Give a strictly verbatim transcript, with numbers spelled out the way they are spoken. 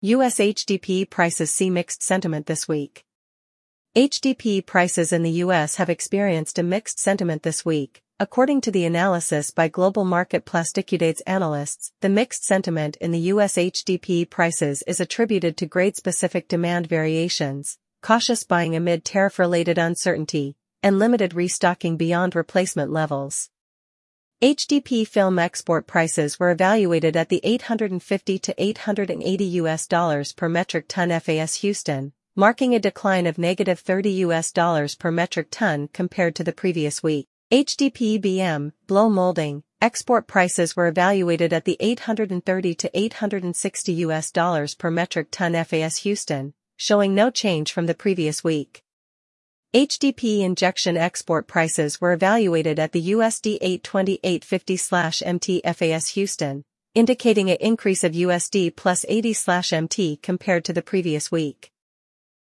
U S H D P prices see mixed sentiment this week. H D P prices in the U S have experienced a mixed sentiment this week. According to the analysis by global market Plasticudates analysts, the mixed sentiment in the U S H D P prices is attributed to grade-specific demand variations, cautious buying amid tariff-related uncertainty, and limited restocking beyond replacement levels. H D P film export prices were evaluated at the eight hundred fifty to eight hundred eighty U S dollars per metric ton F A S Houston, marking a decline of negative thirty U S dollars per metric ton compared to the previous week. H D P B M, blow molding, export prices were evaluated at the eight hundred thirty to eight hundred sixty U S dollars per metric ton F A S Houston, showing no change from the previous week. H D P injection export prices were evaluated at the U S D eight twenty-eight fifty M T F A S Houston, indicating an increase of U S D plus eighty M T compared to the previous week.